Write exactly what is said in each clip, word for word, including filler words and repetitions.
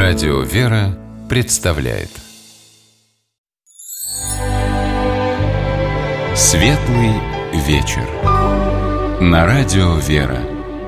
Радио «Вера» представляет Светлый вечер на Радио «Вера».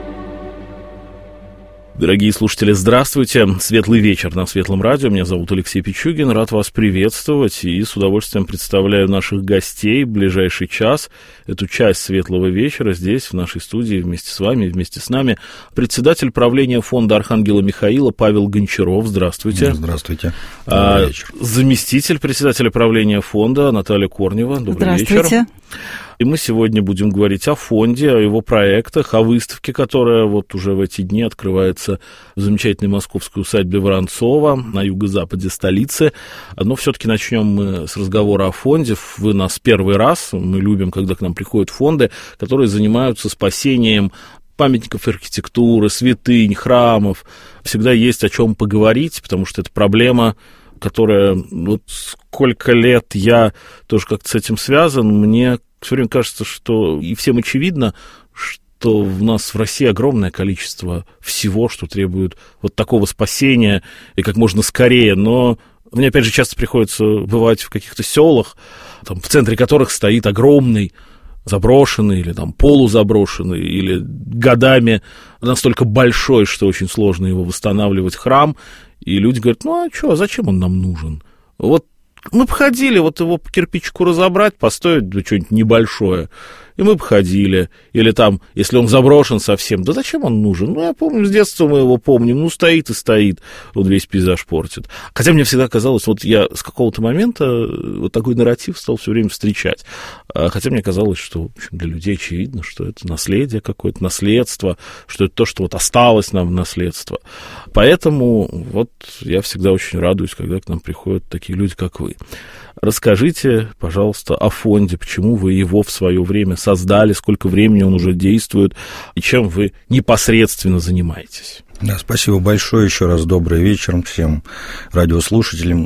Дорогие слушатели, здравствуйте. Светлый вечер на Светлом радио. Меня зовут Алексей Пичугин. Рад вас приветствовать и с удовольствием представляю наших гостей в ближайший час. Эту часть Светлого вечера здесь, в нашей студии, вместе с вами, вместе с нами председатель правления фонда Архангела Михаила Павел Гончаров. Здравствуйте. Здравствуйте. А, заместитель председателя правления фонда Наталья Корнева. Добрый вечер. Здравствуйте. И мы сегодня будем говорить о фонде, о его проектах, о выставке, которая вот уже в эти дни открывается в замечательной московской усадьбе Воронцова на юго-западе столицы. Но все-таки начнем мы с разговора о фонде. Вы нас первый раз, мы любим, когда к нам приходят фонды, которые занимаются спасением памятников архитектуры, святынь, храмов. Всегда есть о чем поговорить, потому что это проблема, которая, вот сколько лет я тоже как-то с этим связан, мне все время кажется, что и всем очевидно, что у нас в России огромное количество всего, что требует вот такого спасения и как можно скорее, но мне, опять же, часто приходится бывать в каких-то селах, там, в центре которых стоит огромный заброшенный или там полузаброшенный, или годами настолько большой, что очень сложно его восстанавливать храм, и люди говорят, ну а что, а зачем он нам нужен? Вот мы бы ходили, вот его по кирпичику разобрать, поставить да, что-нибудь небольшое, и мы бы ходили. Или там, если он заброшен совсем, да зачем он нужен? Ну, я помню, с детства мы его помним, ну, стоит и стоит, вот весь пейзаж портит. Хотя мне всегда казалось, вот я с какого-то момента вот такой нарратив стал все время встречать. Хотя мне казалось, что, в общем, для людей очевидно, что это наследие какое-то, наследство, что это то, что вот осталось нам в наследство. Поэтому вот я всегда очень радуюсь, когда к нам приходят такие люди, как вы. Расскажите, пожалуйста, о фонде, почему вы его в свое время создали, сколько времени он уже действует, и чем вы непосредственно занимаетесь. Да, спасибо большое, еще раз добрый вечер всем радиослушателям.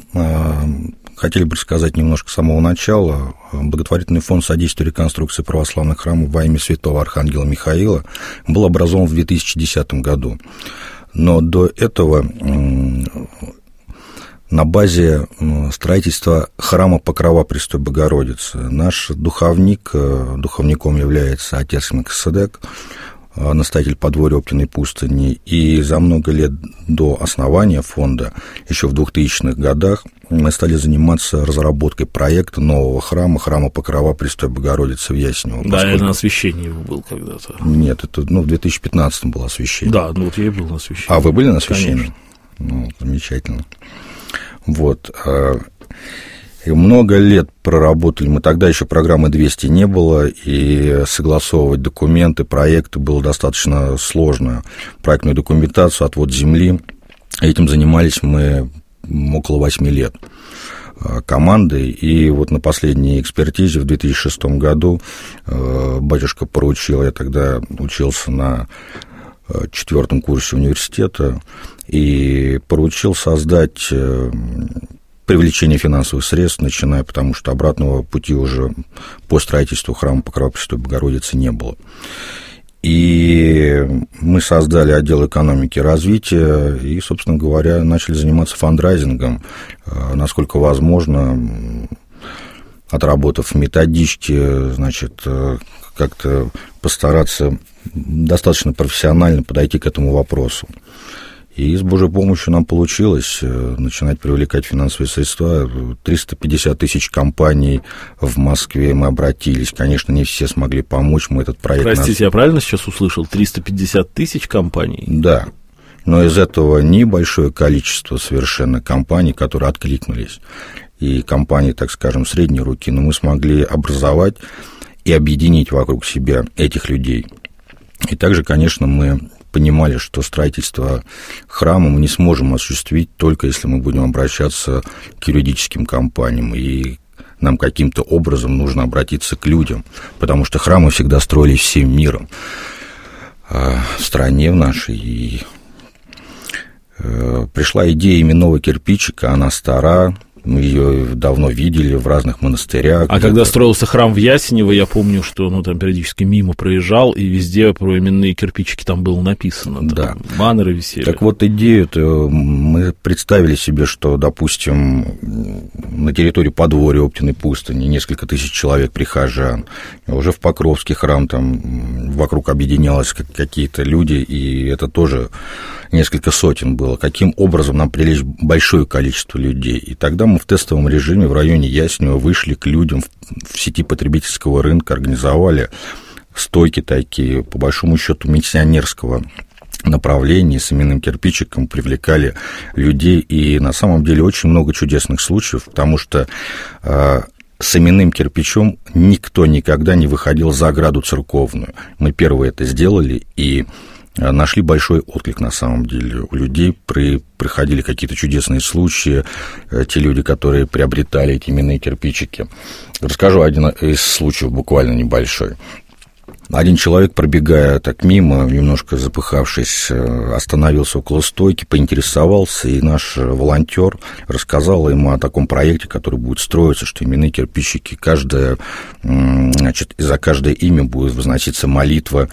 Хотели бы рассказать немножко с самого начала. Благотворительный фонд содействия реконструкции православных храмов во имя святого Архангела Михаила был образован в две тысячи десятом году. Но до этого на базе строительства храма Покрова Престой Богородицы наш духовник, духовником является отец Мелхиседек, настоятель подворья Оптиной пустыни, и за много лет до основания фонда, еще в двухтысячных годах, мы стали заниматься разработкой проекта нового храма, храма Покрова Престой Богородицы в Яснево. Да, поскольку... я на освящении его был когда-то. Нет, это ну, в две тысячи пятнадцатом было освящение. Да, ну вот я и был на освящении. А вы были на освящении? Конечно. Ну, замечательно. Вот. И много лет проработали. Мы тогда еще программы двести не было, и согласовывать документы, проекты было достаточно сложно. Проектную документацию, отвод земли. Этим занимались мы около восьми лет командой. И вот на последней экспертизе в две тысячи шестом году батюшка поручил, я тогда учился на четвертом курсе университета, и поручил создать привлечение финансовых средств, начиная, потому что обратного пути уже по строительству храма Покрова Престой Богородицы не было. И мы создали отдел экономики и развития и, собственно говоря, начали заниматься фандрайзингом, насколько возможно, отработав методички, значит, как-то постараться достаточно профессионально подойти к этому вопросу. И с Божьей помощью нам получилось начинать привлекать финансовые средства. триста пятьдесят тысяч компаний в Москве мы обратились. Конечно, не все смогли помочь. Мы этот проект... Простите, нас... я правильно сейчас услышал? триста пятьдесят тысяч компаний? Да. Но из этого небольшое количество совершенно компаний, которые откликнулись. И компании, так скажем, средней руки. Но мы смогли образовать и объединить вокруг себя этих людей. И также, конечно, мы понимали, что строительство храма мы не сможем осуществить только если мы будем обращаться к юридическим компаниям, и нам каким-то образом нужно обратиться к людям, потому что храмы всегда строились всем миром в стране в нашей, и пришла идея именного кирпичика, она стара, Мы ее давно видели в разных монастырях. А когда строился храм в Ясенево, я помню, что ну, там периодически мимо проезжал, и везде про именные кирпичики там было написано. Там да. Баннеры висели. Так вот, идею-то мы представили себе, что, допустим, на территории подворья Оптиной пустыни несколько тысяч человек прихожан. Уже в Покровский храм там вокруг объединялось какие-то люди, и это тоже несколько сотен было. Каким образом нам привлечь большое количество людей? И тогда мы в тестовом режиме в районе Яснева вышли к людям в сети потребительского рынка, организовали стойки такие, по большому счету, миссионерского направлении с именным кирпичиком, привлекали людей, и на самом деле очень много чудесных случаев, потому что э, с именным кирпичом никто никогда не выходил за ограду церковную. Мы первые это сделали, и нашли большой отклик, на самом деле. У людей при, приходили какие-то чудесные случаи, те люди, которые приобретали эти именные кирпичики. Расскажу один из случаев, буквально небольшой. Один человек, пробегая так мимо, немножко запыхавшись, остановился около стойки, поинтересовался, и наш волонтер рассказал ему о таком проекте, который будет строиться, что именные кирпичики, каждое, значит, за каждое имя будет возноситься молитва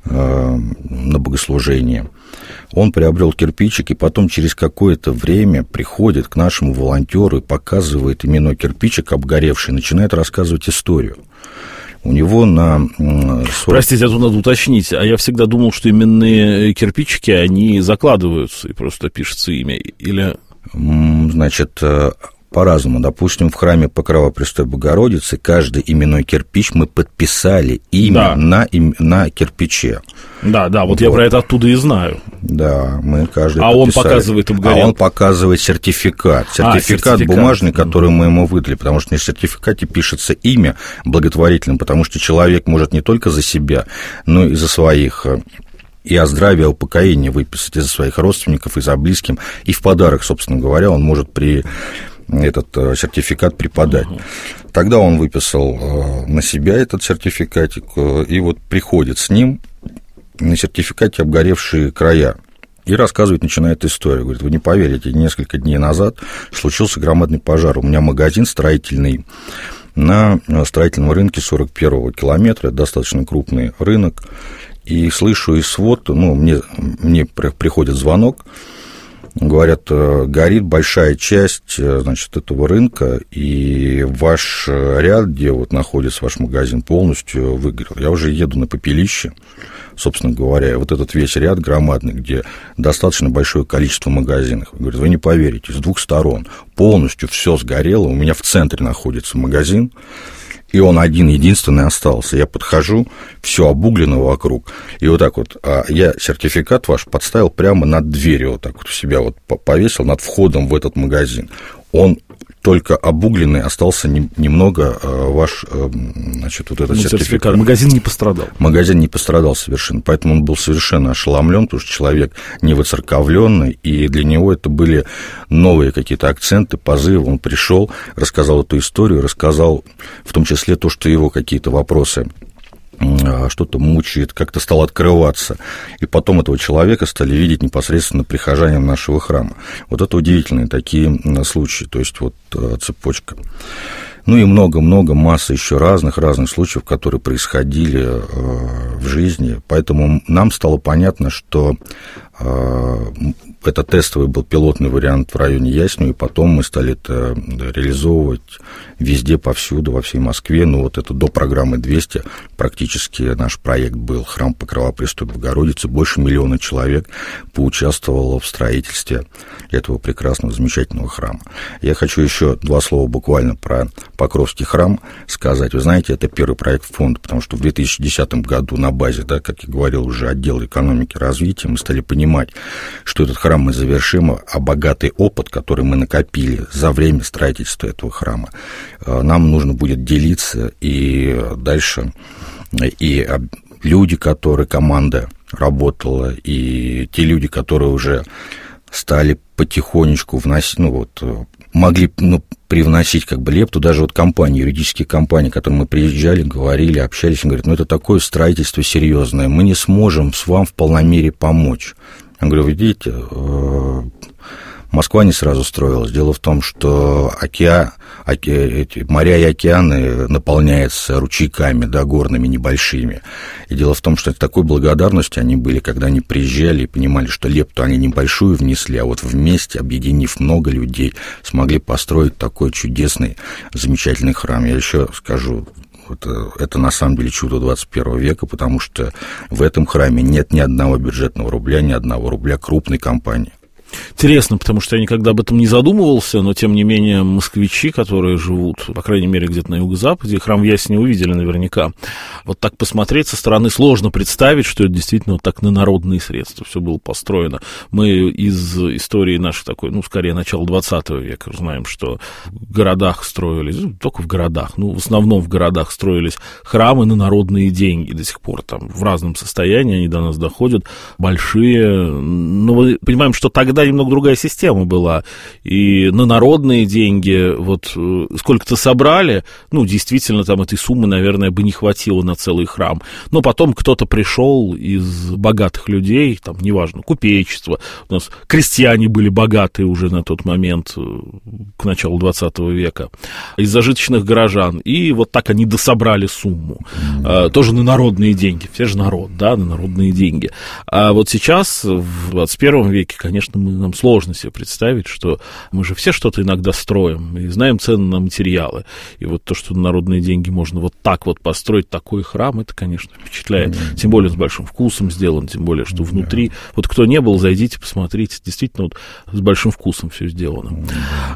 на богослужение. Он приобрел кирпичик, и потом через какое-то время приходит к нашему волонтеру и показывает именной кирпичик обгоревший, начинает рассказывать историю. У него на... сорок... Простите, а тут надо уточнить. А я всегда думал, что именные кирпичики, они закладываются, и просто пишется имя. Или... Значит, по-разному. Допустим, в храме Покрова Престой Богородицы каждый именной кирпич мы подписали имя да. на, им, на кирпиче. Да, да, вот, вот я про это оттуда и знаю. Да, мы каждый А подписали. он показывает обгорел. А он показывает сертификат. Сертификат, а, сертификат бумажный, который мы ему выдали, потому что на сертификате пишется имя благотворительным, потому что человек может не только за себя, но и за своих... и о здравии, о упокоении выписать и за своих родственников, и за близким, и в подарок, собственно говоря, он может при этот сертификат преподать. Угу. Тогда он выписал на себя этот сертификатик, и вот приходит с ним на сертификате обгоревшие края. И рассказывать начинает историю. Говорит, вы не поверите, несколько дней назад случился громадный пожар. У меня магазин строительный на строительном рынке сорок первого километра, достаточно крупный рынок. И слышу из свод, ну, мне, мне приходит звонок, говорят, горит большая часть, значит, этого рынка, и ваш ряд, где вот находится ваш магазин, полностью выгорел. Я уже еду на пепелище, собственно говоря, вот этот весь ряд громадный, где достаточно большое количество магазинов. Говорят, вы не поверите, с двух сторон полностью все сгорело, у меня в центре находится магазин, и он один-единственный остался. Я подхожу, все обуглено вокруг, и вот так вот, а я сертификат ваш подставил прямо над дверью, вот так вот у себя вот повесил над входом в этот магазин. Он только обугленный, остался не, немного а, ваш, а, значит, вот этот ну, сертификат. сертификат. Магазин не пострадал. Магазин не пострадал совершенно, поэтому он был совершенно ошеломлен, потому что человек не воцерковленный, и для него это были новые какие-то акценты, позывы. Он пришел, рассказал эту историю, рассказал в том числе то, что его какие-то вопросы что-то мучает, как-то стал открываться. И потом этого человека стали видеть непосредственно прихожанам нашего храма. Вот это удивительные такие случаи, то есть вот цепочка. Ну и много-много, масса еще разных-разных случаев, которые происходили в жизни. Поэтому нам стало понятно, что это тестовый был пилотный вариант в районе Яснева, и потом мы стали это реализовывать везде, повсюду, во всей Москве. Ну, вот это до программы двести практически наш проект был. Храм Покрова Престой Богородицы. Больше миллиона человек поучаствовало в строительстве этого прекрасного, замечательного храма. Я хочу еще два слова буквально про Покровский храм сказать. Вы знаете, это первый проект фонда, потому что в две тысячи десятом году на базе, да, как я говорил, уже отдела экономики и развития, мы стали понимать, что этот храм мы завершим, а богатый опыт, который мы накопили за время строительства этого храма, нам нужно будет делиться, и дальше и люди, которые, команда работала, и те люди, которые уже стали потихонечку вносить, ну вот, могли, ну, привносить как бы лепту, даже вот компании, юридические компании, к которым мы приезжали, говорили, общались, они говорят, ну, это такое строительство серьезное, мы не сможем с вам в полной мере помочь. Я говорю, видите, Москва не сразу строилась. Дело в том, что океан, оке, эти, моря и океаны наполняются ручейками, да, горными, небольшими. И дело в том, что от такой благодарности они были, когда они приезжали и понимали, что лепту они небольшую внесли, а вот вместе, объединив много людей, смогли построить такой чудесный, замечательный храм. Я еще скажу, Это, это на самом деле чудо двадцать первого века, потому что в этом храме нет ни одного бюджетного рубля, ни одного рубля крупной компании. Интересно, потому что я никогда об этом не задумывался, но, тем не менее, москвичи, которые живут, по крайней мере, где-то на юго-западе, храм в Ясне увидели наверняка. Вот так посмотреть со стороны сложно представить, что это действительно вот так на народные средства все было построено. Мы из истории нашей такой, ну, скорее, начала двадцатого века знаем, что в городах строились, ну, только в городах, ну, в основном в городах строились храмы на народные деньги до сих пор, там, в разном состоянии они до нас доходят, большие, но мы понимаем, что тогда немного другая система была, и на народные деньги вот сколько-то собрали, ну, действительно, там этой суммы, наверное, бы не хватило на целый храм, но потом кто-то пришел из богатых людей, там, неважно, купечество, у нас крестьяне были богатые уже на тот момент, к началу двадцатого века, из зажиточных горожан, и вот так они дособрали сумму, mm-hmm. тоже на народные деньги, все же народ, да, на народные деньги, а вот сейчас, в двадцать первом веке, конечно, мы нам сложно себе представить, что мы же все что-то иногда строим и знаем цены на материалы. И вот то, что на народные деньги можно вот так вот построить такой храм, это, конечно, впечатляет. Mm-hmm. Тем более с большим вкусом сделан, тем более, что внутри... Yeah. Вот кто не был, зайдите, посмотрите. Действительно, вот с большим вкусом все сделано. Mm-hmm.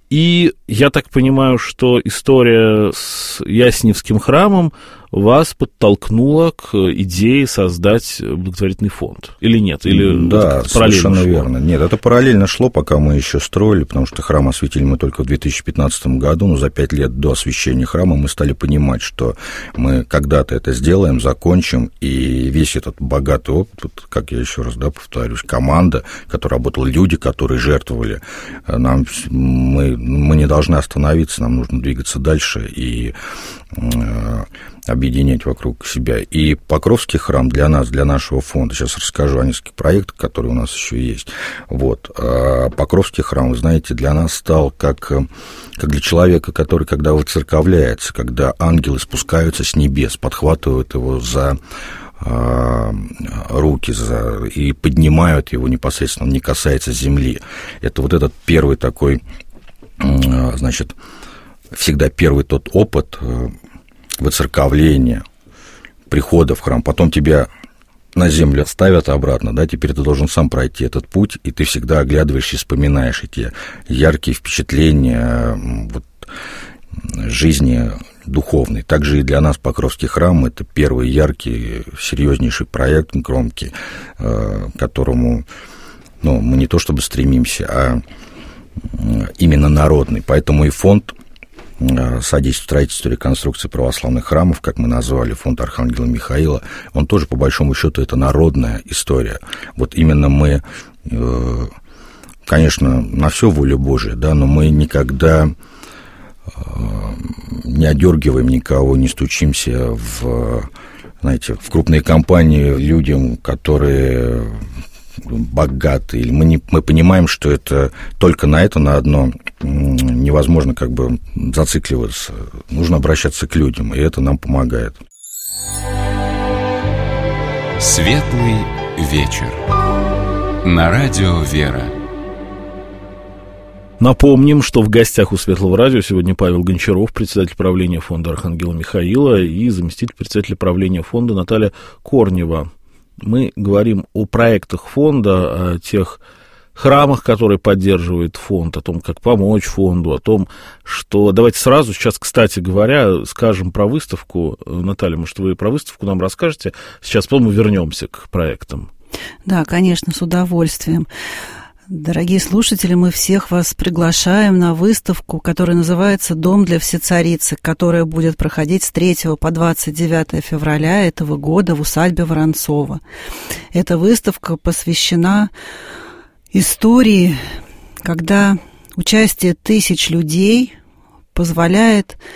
И я так понимаю, что история с Ясневским храмом вас подтолкнула к идее создать благотворительный фонд, или нет? Или да, совершенно шло? Верно. Нет, это параллельно шло, пока мы еще строили, потому что храм осветили мы только в две тысячи пятнадцатом году, но за пять лет до освящения храма мы стали понимать, что мы когда-то это сделаем, закончим, и весь этот богатый опыт, как я еще раз, да, повторюсь, команда, которая работала, люди, которые жертвовали, нам, мы, мы не должны остановиться, нам нужно двигаться дальше и э, объединять вокруг себя. И Покровский храм для нас, для нашего фонда, сейчас расскажу о нескольких проектах, которые у нас еще есть. Вот. А Покровский храм, вы знаете, для нас стал как, как для человека, который, когда выцерковляется, когда ангелы спускаются с небес, подхватывают его за руки за, и поднимают его непосредственно, он не касается земли. Это вот этот первый такой, значит, всегда первый тот опыт выцерковления, прихода в храм, потом тебя на землю ставят обратно, да, теперь ты должен сам пройти этот путь, и ты всегда оглядываешь и вспоминаешь эти яркие впечатления вот, жизни духовной. Также и для нас Покровский храм – это первый яркий, серьезнейший проект, громкий, к которому, ну, мы не то чтобы стремимся, а именно народный. Поэтому и фонд содействия строительству и реконструкции православных храмов, как мы назвали, фонд Архангела Михаила, он тоже, по большому счету, это народная история. Вот именно мы, конечно, на все воля Божия, да, но мы никогда не одергиваем никого, не стучимся в, знаете, в крупные компании людям, которые богаты, или мы, не, мы понимаем, что это только на это, на одно невозможно как бы зацикливаться. Нужно обращаться к людям, и это нам помогает. Светлый вечер. На радио «Вера». Напомним, что в гостях у Светлого радио сегодня Павел Гончаров, председатель правления фонда Архангела Михаила, и заместитель председателя правления фонда Наталья Корнева. Мы говорим о проектах фонда, о тех храмах, которые поддерживает фонд, о том, как помочь фонду, о том, что... Давайте сразу сейчас, кстати говоря, скажем про выставку. Наталья, может, вы про выставку нам расскажете? Сейчас потом мы вернемся к проектам. Да, конечно, с удовольствием. Дорогие слушатели, мы всех вас приглашаем на выставку, которая называется «Дом для всецарицы», которая будет проходить с третьего по двадцать девятое февраля этого года в усадьбе Воронцова. Эта выставка посвящена истории, когда участие тысяч людей позволяет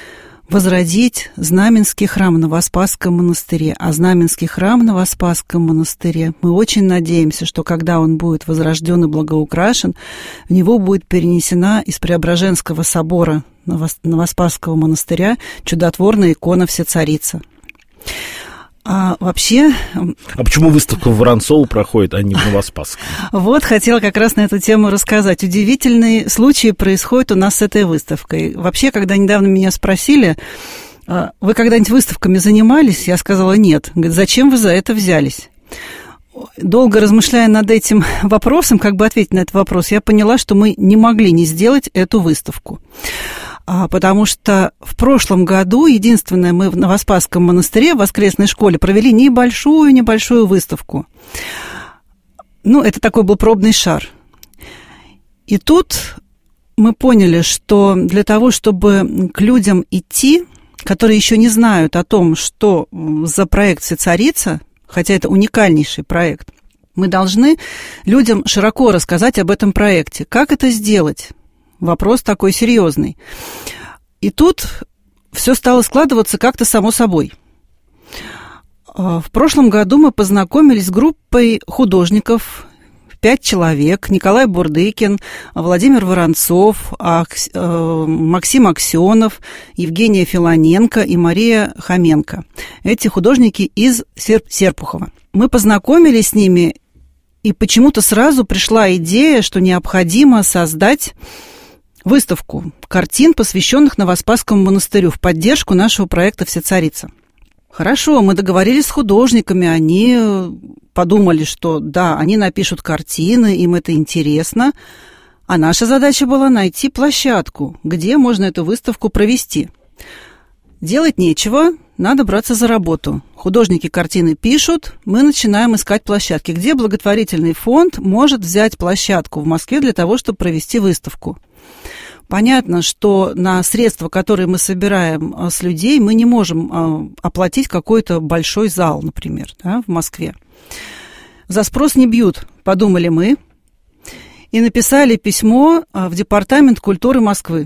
возродить Знаменский храм в Новоспасском монастыре. А Знаменский храм в Новоспасском монастыре, мы очень надеемся, что когда он будет возрожден и благоукрашен, в него будет перенесена из Преображенского собора Новоспасского монастыря чудотворная икона Всецарица. А вообще... А почему выставка в Воронцово проходит, а не в Новоспасском? Вот, хотела как раз на эту тему рассказать. Удивительные случаи происходят у нас с этой выставкой. Вообще, когда недавно меня спросили, вы когда-нибудь выставками занимались? Я сказала, нет. Говорит, зачем вы за это взялись? Долго размышляя над этим вопросом, как бы ответить на этот вопрос, я поняла, что мы не могли не сделать эту выставку. Потому что в прошлом году, единственное, мы в Новоспасском монастыре в воскресной школе провели небольшую-небольшую выставку. Ну, это такой был пробный шар. И тут мы поняли, что для того, чтобы к людям идти, которые еще не знают о том, что за проект «Всецарица», хотя это уникальнейший проект, мы должны людям широко рассказать об этом проекте. Как это сделать? Вопрос такой серьезный. И тут все стало складываться как-то само собой. В прошлом году мы познакомились с группой художников, пять человек: Николай Бурдыкин, Владимир Воронцов, Максим Аксенов, Евгения Филоненко и Мария Хоменко. Эти художники из Серпухова. Мы познакомились с ними, и почему-то сразу пришла идея, что необходимо создать выставку картин, посвященных Новоспасскому монастырю, в поддержку нашего проекта «Всецарица». Хорошо, мы договорились с художниками, они подумали, что да, они напишут картины, им это интересно, а наша задача была найти площадку, где можно эту выставку провести. Делать нечего, надо браться за работу. Художники картины пишут, мы начинаем искать площадки. Где благотворительный фонд может взять площадку в Москве для того, чтобы провести выставку? Понятно, что на средства, которые мы собираем с людей, мы не можем оплатить какой-то большой зал, например, да, в Москве. За спрос не бьют, подумали мы, и написали письмо в Департамент культуры Москвы,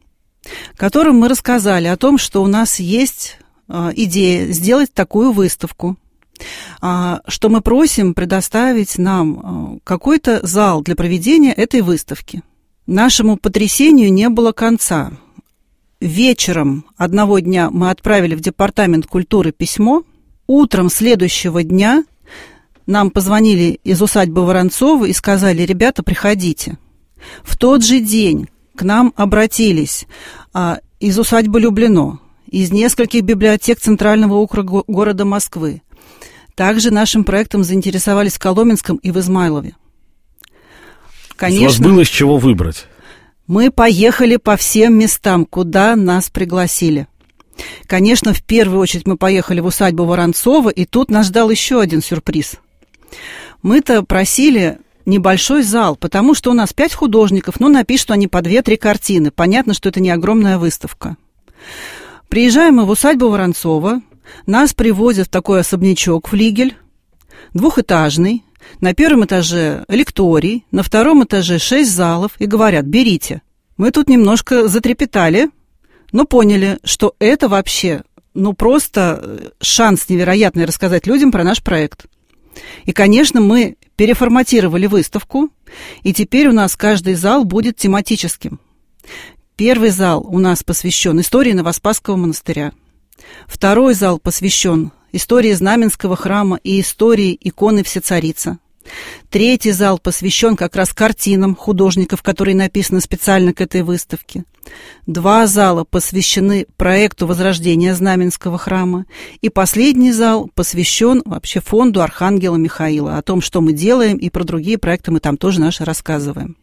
которым мы рассказали о том, что у нас есть идея сделать такую выставку, что мы просим предоставить нам какой-то зал для проведения этой выставки. Нашему потрясению не было конца. Вечером одного дня мы отправили в Департамент культуры письмо. Утром следующего дня нам позвонили из усадьбы Воронцова и сказали: ребята, приходите. В тот же день к нам обратились а, из усадьбы Люблино, из нескольких библиотек Центрального округа города Москвы. Также нашим проектом заинтересовались в Коломенском и в Измайлове. Конечно, у вас было из чего выбрать. Мы поехали по всем местам, куда нас пригласили. Конечно, в первую очередь мы поехали в усадьбу Воронцова, и тут нас ждал еще один сюрприз. Мы-то просили небольшой зал, потому что у нас пять художников, но напишут они по две-три картины. Понятно, что это не огромная выставка. Приезжаем мы в усадьбу Воронцова, нас привозят в такой особнячок, флигель, двухэтажный. На первом этаже лекторий, на втором этаже шесть залов, и говорят: берите. Мы тут немножко затрепетали, но поняли, что это вообще, ну, просто шанс невероятный рассказать людям про наш проект. И, конечно, мы переформатировали выставку, и теперь у нас каждый зал будет тематическим. Первый зал у нас посвящен истории Новоспасского монастыря. Второй зал посвящен истории Знаменского храма и истории иконы Всецарица. Третий зал посвящен как раз картинам художников, которые написаны специально к этой выставке. Два зала посвящены проекту возрождения Знаменского храма. И последний зал посвящен вообще фонду Архангела Михаила. О том, что мы делаем, и про другие проекты мы там тоже наши рассказываем.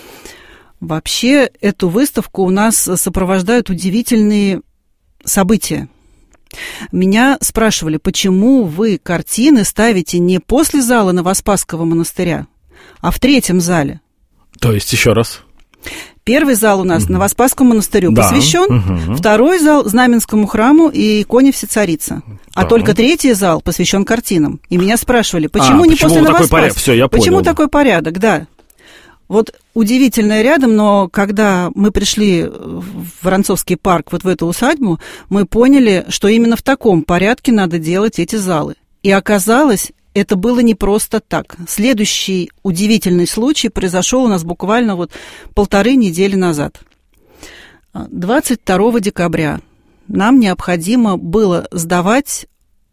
Вообще, эту выставку у нас сопровождают удивительные события. Меня спрашивали, почему вы картины ставите не после зала Новоспасского монастыря, а в третьем зале. То есть, еще раз. Первый зал у нас угу. Новоспасскому монастырю да. посвящен, угу. второй зал Знаменскому храму и иконе Всецарица. А да. только третий зал посвящен картинам. И меня спрашивали, почему а, не почему после Новоспасского? Такой порядок? Все, я почему понял. такой порядок, да. Вот удивительное рядом, но когда мы пришли в Воронцовский парк, вот в эту усадьбу, мы поняли, что именно в таком порядке надо делать эти залы. И оказалось, это было не просто так. Следующий удивительный случай произошел у нас буквально вот полторы недели назад. двадцать второго декабря нам необходимо было сдавать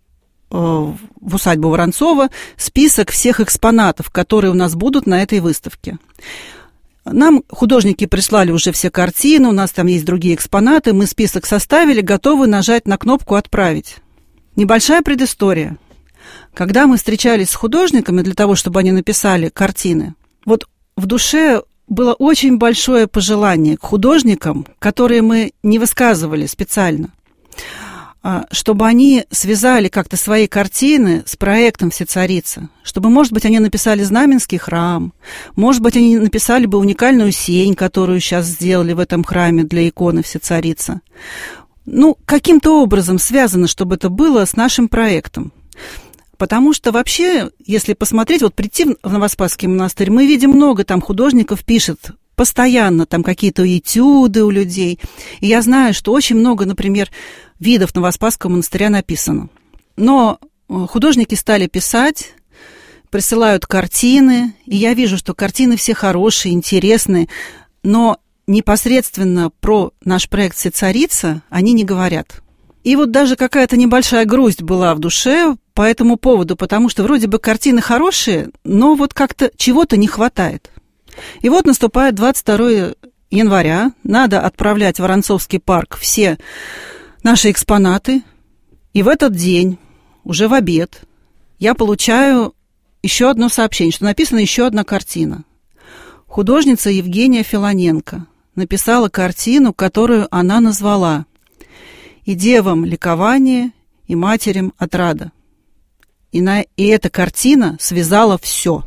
в усадьбу Воронцова список всех экспонатов, которые у нас будут на этой выставке. Нам художники прислали уже все картины, у нас там есть другие экспонаты, мы список составили, готовы нажать на кнопку «Отправить». Небольшая предыстория. Когда мы встречались с художниками для того, чтобы они написали картины, вот в душе было очень большое пожелание к художникам, которые мы не высказывали специально, чтобы они связали как-то свои картины с проектом «Всецарица», чтобы, может быть, они написали Знаменский храм, может быть, они написали бы уникальную сень, которую сейчас сделали в этом храме для иконы «Всецарица». Ну, каким-то образом связано, чтобы это было с нашим проектом. Потому что вообще, если посмотреть, вот прийти в Новоспасский монастырь, мы видим много там художников пишет, постоянно там какие-то этюды у людей. И я знаю, что очень много, например, видов Новоспасского монастыря написано. Но художники стали писать, присылают картины, и я вижу, что картины все хорошие, интересные, но непосредственно про наш проект «Всецарица» они не говорят. И вот даже какая-то небольшая грусть была в душе по этому поводу, потому что вроде бы картины хорошие, но вот как-то чего-то не хватает. И вот наступает двадцать второго января, надо отправлять в Воронцовский парк все наши экспонаты, и в этот день, уже в обед, я получаю еще одно сообщение, что написана еще одна картина. Художница Евгения Филоненко написала картину, которую она назвала «И девам ликование, и матерям отрада». И, на, и эта картина связала все.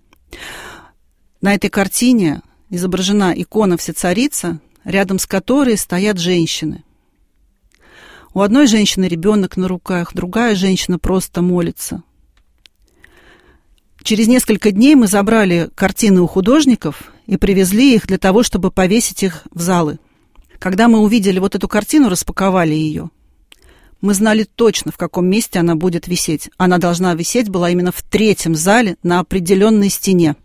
На этой картине изображена икона Всецарица, рядом с которой стоят женщины. У одной женщины ребенок на руках, другая женщина просто молится. Через несколько дней мы забрали картины у художников и привезли их для того, чтобы повесить их в залы. Когда мы увидели вот эту картину, распаковали ее, мы знали точно, в каком месте она будет висеть. Она должна висеть была именно в третьем зале на определенной стене.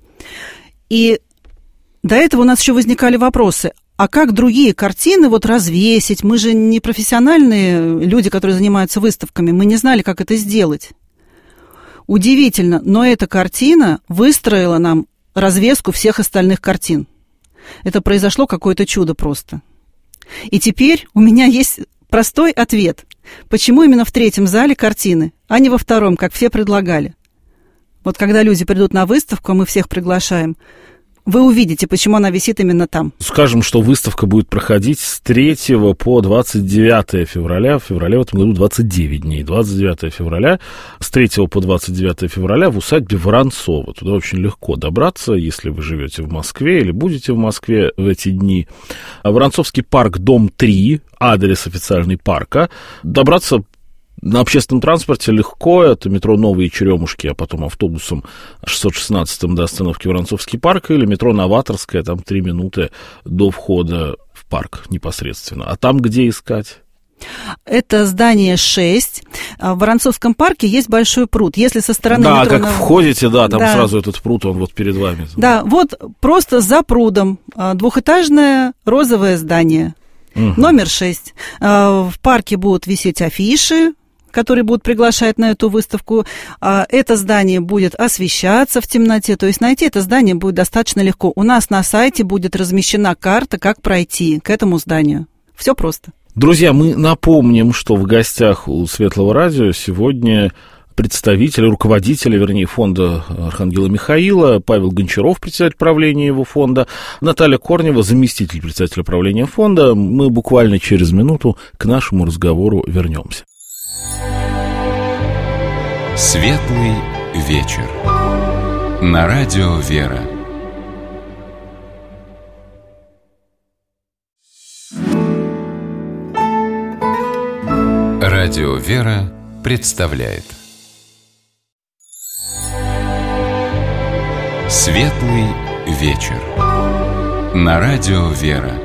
И до этого у нас еще возникали вопросы. А как другие картины вот развесить? Мы же не профессиональные люди, которые занимаются выставками. Мы не знали, как это сделать. Удивительно, но эта картина выстроила нам развеску всех остальных картин. Это произошло какое-то чудо просто. И теперь у меня есть простой ответ. Почему именно в третьем зале картины, а не во втором, как все предлагали? Вот когда люди придут на выставку, а мы всех приглашаем, вы увидите, почему она висит именно там. Скажем, что выставка будет проходить с третьего по двадцать девятое февраля. В феврале в этом году двадцать девять дней. двадцать девятое февраля. С третьего по двадцать девятое февраля в усадьбе Воронцова. Туда очень легко добраться, если вы живете в Москве или будете в Москве в эти дни. Воронцовский парк, дом три, адрес официальный парка. Добраться на общественном транспорте легко, это метро Новые Черемушки, а потом автобусом шестьсот шестнадцатым до остановки Воронцовский парк, или метро Новаторская, там три минуты до входа в парк непосредственно. А там где искать? Это здание шесть. В Воронцовском парке есть большой пруд. Если со стороны да, метро... как входите, да, там да. сразу этот пруд, он вот перед вами. Да, вот просто за прудом двухэтажное розовое здание. Угу. Номер шесть. В парке будут висеть афиши, которые будут приглашать на эту выставку. Это здание будет освещаться в темноте, то есть найти это здание будет достаточно легко. У нас на сайте будет размещена карта, как пройти к этому зданию. Все просто. Друзья, мы напомним, что в гостях у Светлого радио сегодня представитель, руководитель, вернее, фонда Архангела Михаила, Павел Гончаров, председатель правления его фонда, Наталья Корнева, заместитель председателя правления фонда. Мы буквально через минуту к нашему разговору вернемся. Светлый вечер. На радио «Вера». Радио «Вера» представляет Светлый вечер. На радио «Вера».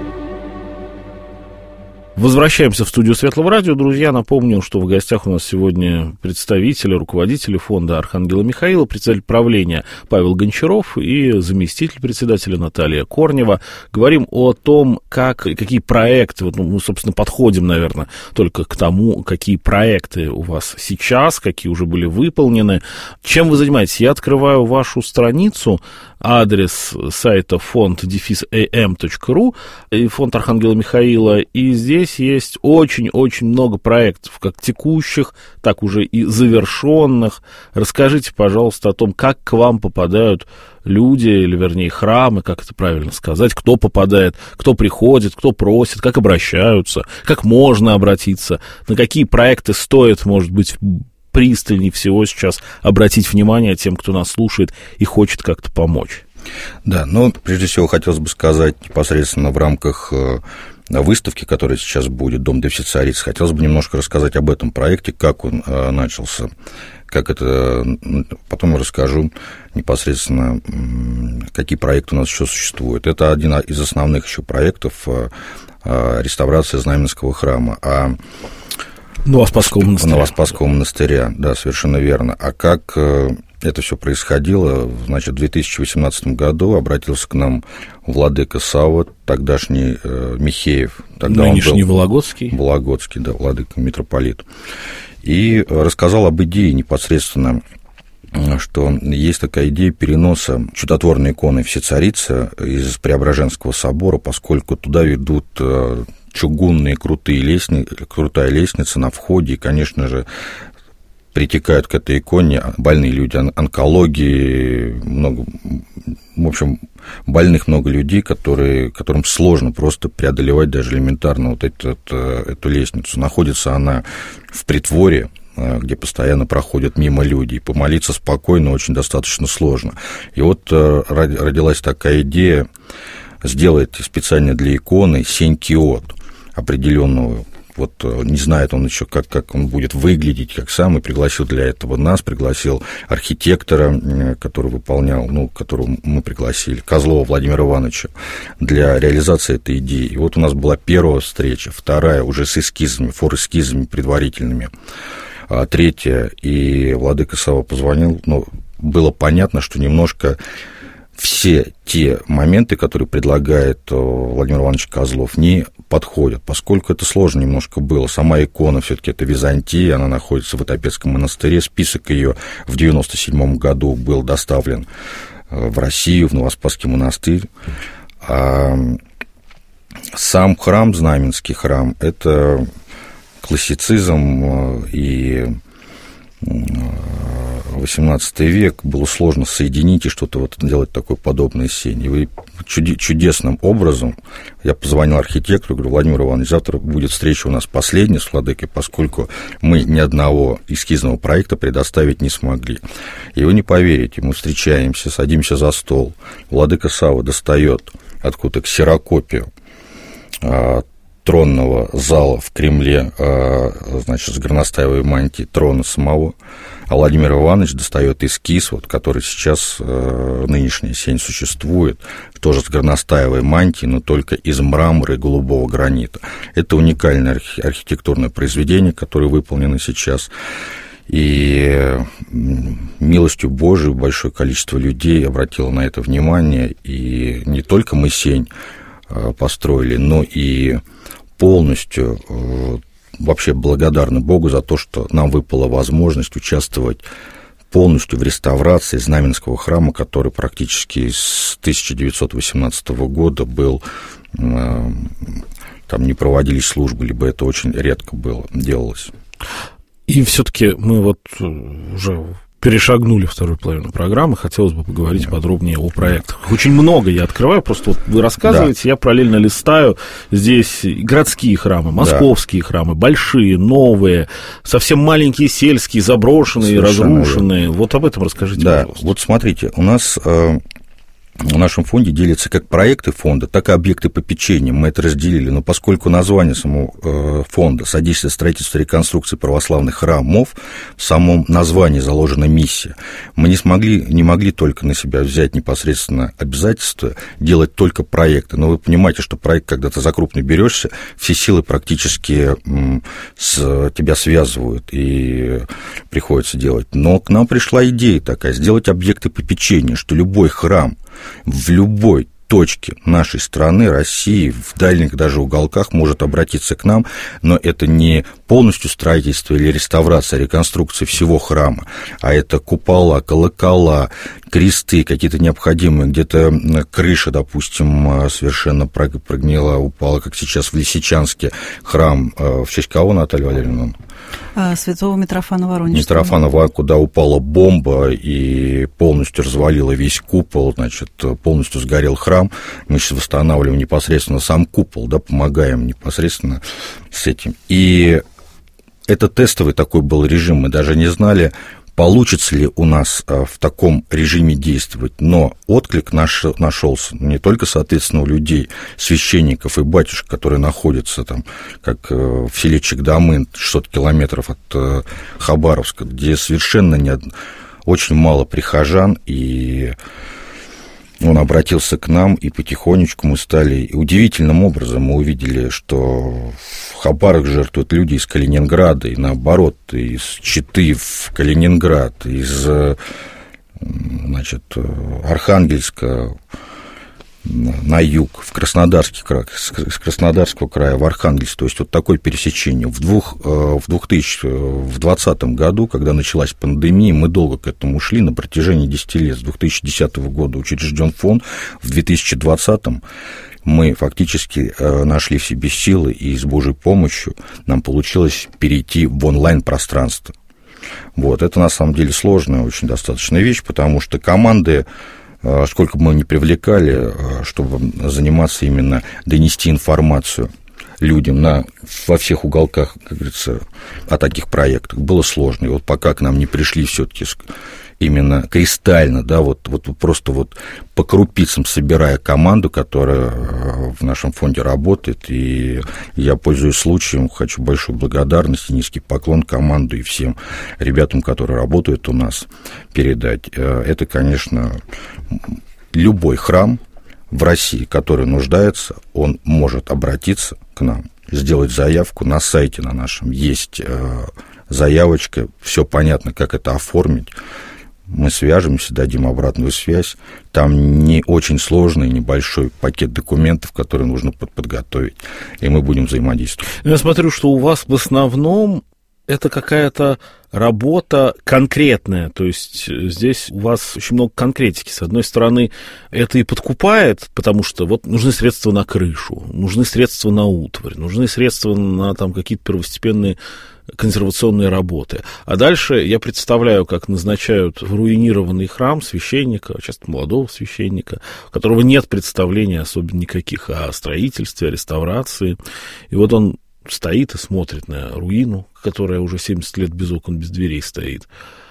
Возвращаемся в студию Светлого радио. Друзья, напомню, что в гостях у нас сегодня представители, руководители фонда Архангела Михаила, председатель правления Павел Гончаров и заместитель председателя Наталья Корнева. Говорим о том, как, какие проекты, вот, ну, мы, собственно, подходим, наверное, только к тому, какие проекты у вас сейчас, какие уже были выполнены. Чем вы занимаетесь? Я открываю вашу страницу, адрес сайта фонд дефис ам точка ру, и фонд Архангела Михаила, и здесь есть очень-очень много проектов, как текущих, так уже и завершенных. Расскажите, пожалуйста, о том, как к вам попадают люди, или, вернее, храмы, как это правильно сказать, кто попадает, кто приходит, кто просит, как обращаются, как можно обратиться, на какие проекты стоит, может быть, пристальнее всего сейчас обратить внимание тем, кто нас слушает и хочет как-то помочь. Да, ну, прежде всего, хотелось бы сказать непосредственно в рамках выставки, которая сейчас будет, «Дом для всецарицы», хотелось бы немножко рассказать об этом проекте, как он э, начался, как это, потом я расскажу непосредственно, какие проекты у нас еще существуют. Это один из основных еще проектов э, э, реставрация Знаменского храма. А Новоспасского монастыря. Новоспасского монастыря, да, совершенно верно. А как э, это все происходило? Значит, в две тысячи восемнадцатом году обратился к нам владыка Савва, тогдашний э, Михеев. Тогда Нынешний он был Вологодский. Вологодский, да, владыка, митрополит. И рассказал об идее непосредственно, что есть такая идея переноса чудотворной иконы Всецарицы из Преображенского собора, поскольку туда ведут чугунные крутые лестницы, крутая лестница на входе, и, конечно же, притекают к этой иконе больные люди, онкологии, много, в общем, больных много людей, которые, которым сложно просто преодолевать даже элементарно вот этот, эту лестницу. Находится она в притворе, где постоянно проходят мимо люди, и помолиться спокойно очень достаточно сложно. И вот родилась такая идея сделать специально для иконы сень-киот определенного. Вот не знает он еще, как, как он будет выглядеть, как сам, и пригласил для этого нас, пригласил архитектора, который выполнял, ну, которого мы пригласили, Козлова Владимира Ивановича, для реализации этой идеи. И вот у нас была первая встреча, вторая уже с эскизами, фор-эскизами предварительными, а третья, и владыка Савва позвонил, но было понятно, что немножко все те моменты, которые предлагает Владимир Иванович Козлов, не подходят, поскольку это сложно немножко было. Сама икона все-таки это Византия, она находится в Витопецком монастыре, список ее в девяносто седьмом году был доставлен в Россию, в Новоспасский монастырь. А сам храм, Знаменский храм, это классицизм, и восемнадцатый век, было сложно соединить и что-то вот делать такое подобное сень. И вы чудесным образом, я позвонил архитектору, говорю: Владимир Иванович, завтра будет встреча у нас последняя с владыкой, поскольку мы ни одного эскизного проекта предоставить не смогли. И вы не поверите, мы встречаемся, садимся за стол, владыка Савва достает откуда-то ксерокопию тронного зала в Кремле, значит, с горностаевой мантией трона самого, а Владимир Иванович достает эскиз, вот, который сейчас, нынешняя сень существует, тоже с горностаевой мантией, но только из мрамора и голубого гранита. Это уникальное архитектурное произведение, которое выполнено сейчас. И милостью Божией большое количество людей обратило на это внимание, и не только мы сень построили, но и полностью вообще благодарны Богу за то, что нам выпала возможность участвовать полностью в реставрации Знаменского храма, который практически с тысяча девятьсот восемнадцатого года был, там не проводились службы, либо это очень редко было, делалось. И все-таки мы вот уже перешагнули вторую половину программы, хотелось бы поговорить да. подробнее о проектах. Очень много я открываю, просто вот вы рассказываете, да. я параллельно листаю. Здесь городские храмы, московские да. храмы, большие, новые, совсем маленькие сельские, заброшенные, совершенно разрушенные. Верно. Вот об этом расскажите, да. пожалуйста. Вот смотрите, у нас в нашем фонде делятся как проекты фонда, так и объекты попечения. Мы это разделили. Но поскольку название самого фонда «Содействие строительству и реконструкции православных храмов», в самом названии заложена миссия. Мы не смогли, не могли только на себя взять непосредственно обязательство делать только проекты. Но вы понимаете, что проект, когда ты за крупный берешься, все силы практически с тебя связывают, и приходится делать. Но к нам пришла идея такая, сделать объекты попечения, что любой храм в любой точке нашей страны, России, в дальних даже уголках может обратиться к нам, но это не полностью строительство или реставрация, реконструкция всего храма, а это купола, колокола, кресты, какие-то необходимые, где-то крыша, допустим, совершенно прогнила, упала, как сейчас в Лисичанске храм, в честь кого, Наталья Валерьевна? Святого Митрофана Воронежского. Митрофана, куда упала бомба и полностью развалила весь купол, значит, полностью сгорел храм. Мы сейчас восстанавливаем непосредственно сам купол, да, помогаем непосредственно с этим. И это тестовый такой был режим, мы даже не знали, получится ли у нас в таком режиме действовать, но отклик наш, нашелся не только, соответственно, у людей, священников и батюшек, которые находятся там, как в селе Чекдамын, шестьсот километров от Хабаровска, где совершенно не, очень мало прихожан, и он обратился к нам, и потихонечку мы стали, и удивительным образом мы увидели, что в Хабаровск жертвуют люди из Калининграда, и наоборот, из Читы в Калининград, из, значит, Архангельска на юг, в Краснодарский край, с Краснодарского края в Архангельск. То есть вот такое пересечение. В, двух, в две тысячи двадцатом году, когда началась пандемия, мы долго к этому шли, на протяжении десяти лет. С две тысячи десятого года учрежден фонд, в две тысячи двадцатом мы фактически нашли в себе силы, и с Божьей помощью нам получилось перейти в онлайн-пространство. Вот. Это на самом деле сложная очень достаточно вещь, потому что команды, сколько бы мы ни привлекали, чтобы заниматься именно, донести информацию людям на, во всех уголках, как говорится, о таких проектах, было сложно. И вот пока к нам не пришли все-таки именно кристально, да, вот, вот просто вот по крупицам собирая команду, которая в нашем фонде работает, и я, пользуясь случаем, хочу большую благодарность и низкий поклон команду и всем ребятам, которые работают у нас, передать. Это, конечно, любой храм в России, который нуждается, он может обратиться к нам, сделать заявку. На сайте на нашем есть заявочка, все понятно, как это оформить. Мы свяжемся, дадим обратную связь. Там не очень сложный, небольшой пакет документов, который нужно подготовить, и мы будем взаимодействовать. Я смотрю, что у вас в основном это какая-то работа конкретная, то есть здесь у вас очень много конкретики. С одной стороны, это и подкупает, потому что вот нужны средства на крышу, нужны средства на утварь, нужны средства на там какие-то первостепенные консервационные работы. А дальше я представляю, как назначают в руинированный храм священника, часто молодого священника, у которого нет представления особенно никаких о строительстве, о реставрации. И вот он стоит и смотрит на руину, которая уже семьдесят лет без окон, без дверей стоит.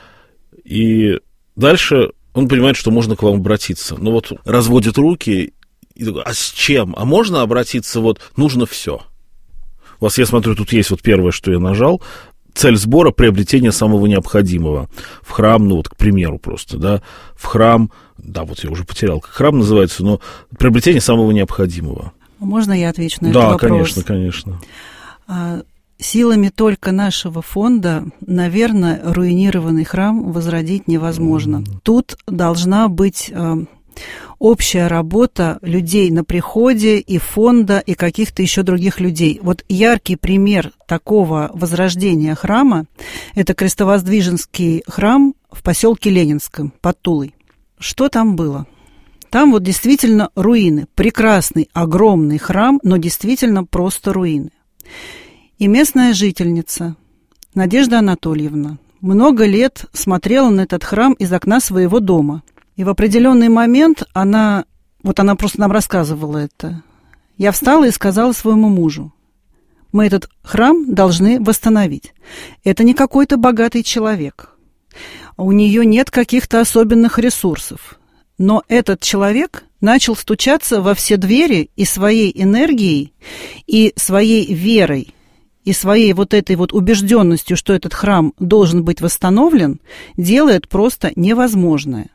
И дальше он понимает, что можно к вам обратиться. Но вот разводит руки и такой: а с чем? А можно обратиться? Вот нужно все. У вас, я смотрю, тут есть вот первое, что я нажал. Цель сбора — приобретение самого необходимого. В храм, ну вот, к примеру просто, да, в храм, да, вот я уже потерял, как храм называется, но приобретение самого необходимого. Можно я отвечу на да, этот вопрос? Да, конечно, конечно. А, силами только нашего фонда, наверное, руинированный храм возродить невозможно. Mm-hmm. Тут должна быть а, общая работа людей на приходе и фонда, и каких-то еще других людей. Вот яркий пример такого возрождения храма – это Крестовоздвиженский храм в поселке Ленинском под Тулой. Что там было? Там вот действительно руины. Прекрасный, огромный храм, но действительно просто руины. И местная жительница Надежда Анатольевна много лет смотрела на этот храм из окна своего дома. И в определенный момент она, вот она просто нам рассказывала это, я встала и сказала своему мужу: мы этот храм должны восстановить. Это не какой-то богатый человек. У нее нет каких-то особенных ресурсов. но этот человек начал стучаться во все двери и своей энергией, и своей верой, и своей вот этой вот убежденностью, что этот храм должен быть восстановлен, делает просто невозможное.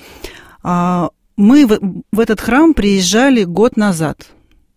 Мы в этот храм приезжали год назад.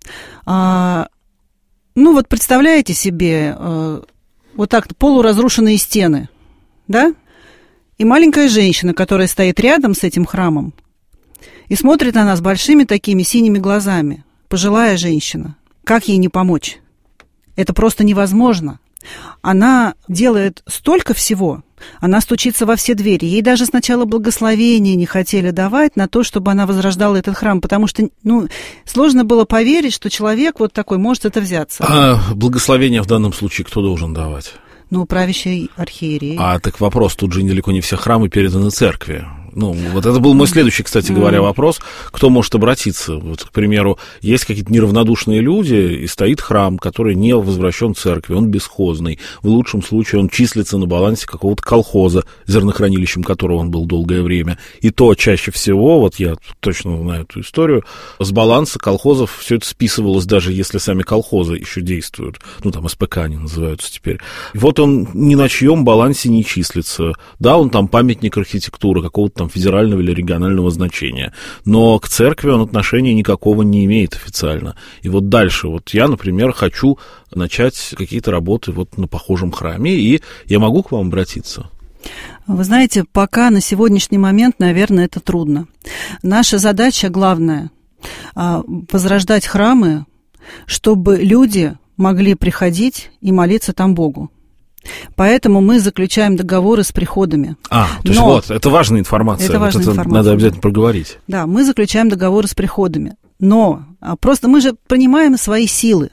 Ну вот представляете себе, вот так полуразрушенные стены, да? И маленькая женщина, которая стоит рядом с этим храмом, и смотрит на нас большими такими синими глазами. Пожилая женщина. Как ей не помочь? Это просто невозможно. Она делает столько всего. Она стучится во все двери. Ей даже сначала благословения не хотели давать на то, чтобы она возрождала этот храм, потому что, ну, сложно было поверить, что человек вот такой может это взяться. А благословение в данном случае кто должен давать? Ну, правящий архиерей. А так вопрос, тут же недалеко не все храмы переданы церкви. Ну, вот это был мой следующий, кстати говоря, вопрос. Кто может обратиться? Вот, к примеру, есть какие-то неравнодушные люди, и стоит храм, который не возвращен церкви, он бесхозный. В лучшем случае он числится на балансе какого-то колхоза, зернохранилищем которого он был долгое время. И то чаще всего, вот я точно знаю эту историю, с баланса колхозов все это списывалось, даже если сами колхозы еще действуют. Ну, там эс пэ ка они называются теперь. И вот он ни на чьем балансе не числится. Да, он там памятник архитектуры какого-то там федерального или регионального значения. Но к церкви он отношения никакого не имеет официально. И вот дальше, вот я, например, хочу начать какие-то работы вот на похожем храме, и я могу к вам обратиться? Вы знаете, пока на сегодняшний момент, наверное, это трудно. Наша задача главная – возрождать храмы, чтобы люди могли приходить и молиться там Богу. Поэтому мы заключаем договоры с приходами. А, то есть Но вот, это важная информация. Это важная вот это информация. Надо обязательно проговорить. Да, мы заключаем договоры с приходами. Но просто мы же понимаем свои силы.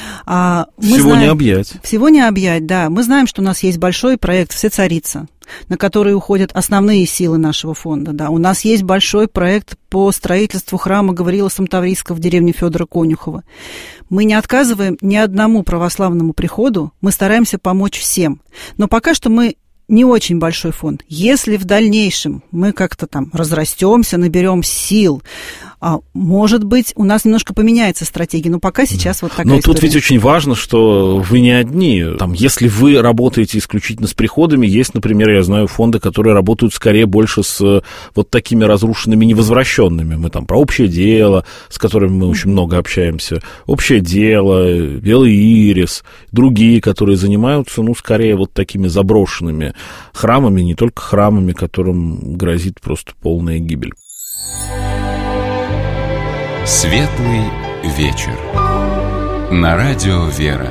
А мы всего знаем, не объять. Всего не объять, да. Мы знаем, что у нас есть большой проект «Всецарица», на который уходят основные силы нашего фонда. Да. У нас есть большой проект по строительству храма Гавриила Самтаврийского в деревне Федора Конюхова. Мы не отказываем ни одному православному приходу, мы стараемся помочь всем. Но пока что мы не очень большой фонд. Если в дальнейшем мы как-то там разрастемся, наберем сил, а, может быть, у нас немножко поменяется стратегия, но пока сейчас вот такая Но история. тут ведь очень важно, что вы не одни. Там, если вы работаете исключительно с приходами, есть, например, я знаю фонды, которые работают скорее больше с вот такими разрушенными, невозвращенными. Мы там про общее дело, с которыми мы очень много общаемся. Общее дело, Белый Ирис, другие, которые занимаются, ну, скорее вот такими заброшенными храмами, не только храмами, которым грозит просто полная гибель. Светлый вечер. На радио «Вера».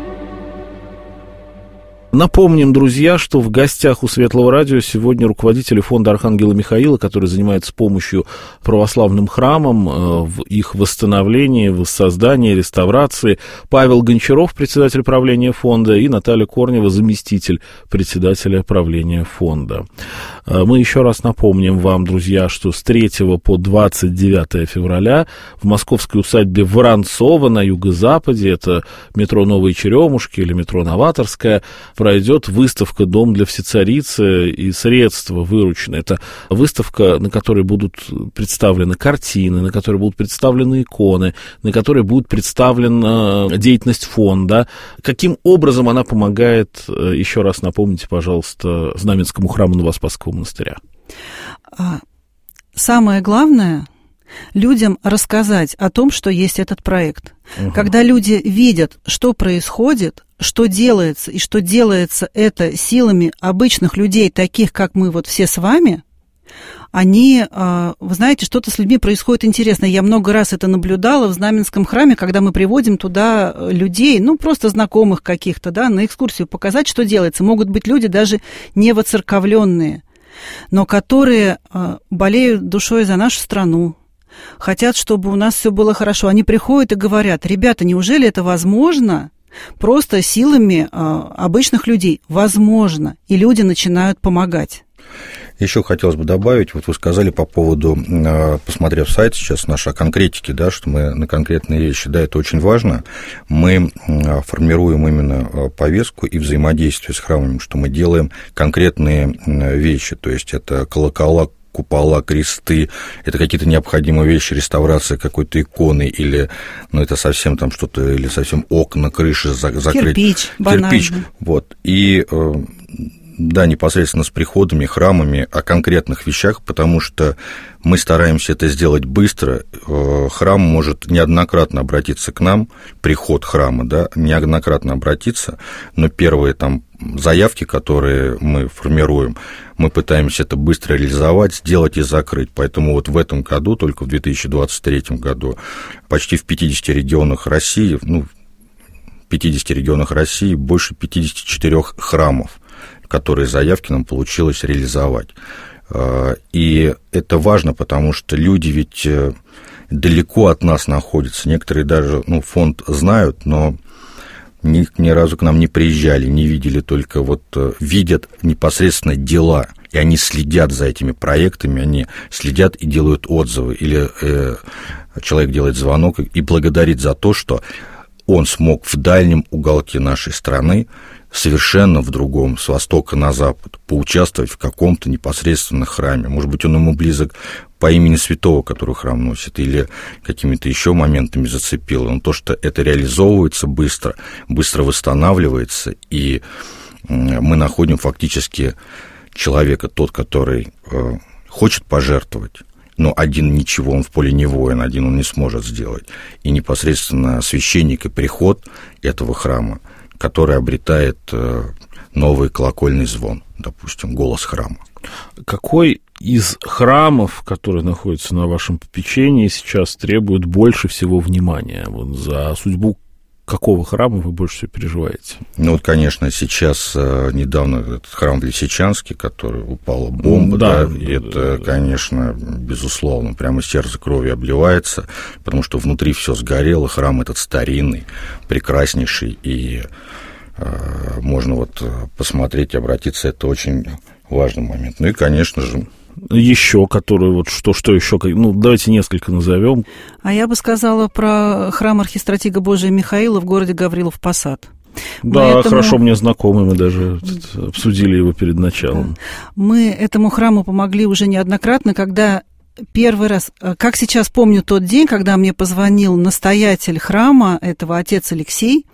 Напомним, друзья, что в гостях у Светлого радио сегодня руководители фонда Архангела Михаила, который занимается помощью православным храмам в их восстановлении, воссоздании, реставрации. Павел Гончаров, председатель правления фонда, и Наталья Корнева, заместитель председателя правления фонда. Мы еще раз напомним вам, друзья, что с третьего по двадцать девятое февраля в московской усадьбе Воронцова на юго-западе, это метро Новые Черемушки или метро Новаторская, пройдет выставка «Дом для Всецарицы», и средства выручены. Это выставка, на которой будут представлены картины, на которой будут представлены иконы, на которой будет представлена деятельность фонда. Каким образом она помогает, еще раз напомните, пожалуйста, Знаменскому храму Новоспасского монастыря? Самое главное — людям рассказать о том, что есть этот проект. Угу. Когда люди видят, что происходит, что делается, и что делается это силами обычных людей, таких, как мы вот все с вами, они, вы знаете, что-то с людьми происходит интересное. Я много раз это наблюдала в Знаменском храме, когда мы приводим туда людей, ну, просто знакомых каких-то, да, на экскурсию показать, что делается. Могут быть люди даже не воцерковленные, но которые болеют душой за нашу страну, хотят, чтобы у нас все было хорошо. Они приходят и говорят: ребята, неужели это возможно? Просто силами а, обычных людей. Возможно. И люди начинают помогать. Еще хотелось бы добавить, вот вы сказали по поводу, посмотрев сайт сейчас наш, о конкретике, да, что мы на конкретные вещи, да, это очень важно. Мы формируем именно повестку и взаимодействие с храмами, что мы делаем конкретные вещи, то есть это колокола купола, кресты, это какие-то необходимые вещи, реставрация какой-то иконы, или, ну, это совсем там что-то, или совсем окна, крыши закрыть. Кирпич, банально. Кирпич, вот, и... Да, непосредственно с приходами, храмами, о конкретных вещах, потому что мы стараемся это сделать быстро. Храм может неоднократно обратиться к нам, приход храма, да, неоднократно обратиться, но первые там заявки, которые мы формируем, мы пытаемся это быстро реализовать, сделать и закрыть. Поэтому вот в этом году, только в две тысячи двадцать третьем году, почти в пятидесяти регионах России, ну, в пятидесяти регионах России больше пятидесяти четырёх храмов, которые заявки нам получилось реализовать. И это важно, потому что люди ведь далеко от нас находятся. Некоторые даже, ну, фонд знают, но ни, ни разу к нам не приезжали, не видели, только вот видят непосредственно дела, и они следят за этими проектами, они следят и делают отзывы. Или э, человек делает звонок и благодарит за то, что он смог в дальнем уголке нашей страны, совершенно в другом, с востока на запад, поучаствовать в каком-то непосредственно храме. Может быть, он ему близок по имени святого, который храм носит, или какими-то еще моментами зацепил. Но то, что это реализовывается быстро, быстро восстанавливается, и мы находим фактически человека, тот, который хочет пожертвовать, но один ничего, он в поле не воин, один он не сможет сделать. И непосредственно священник и приход этого храма, который обретает новый колокольный звон, допустим, голос храма. Какой из храмов, которые находятся на вашем попечении, сейчас требует больше всего внимания? Вот за судьбу какого храма вы больше всего переживаете? Ну, вот, конечно, сейчас недавно этот храм в Лисичанске, который упала бомба, да, да, и это, конечно, безусловно, прямо сердце кровью обливается, потому что внутри все сгорело, храм этот старинный, прекраснейший, и э, можно вот посмотреть, обратиться, это очень важный момент. Ну и, конечно же, еще, которые вот что, что еще, ну, давайте несколько назовем. А я бы сказала про храм архистратига Божия Михаила в городе Гаврилов-Посад. Да, этому... хорошо мне знакомы, мы даже обсудили его перед началом. Мы этому храму помогли уже неоднократно, когда первый раз, как сейчас помню тот день, когда мне позвонил настоятель храма, этого отец Алексей,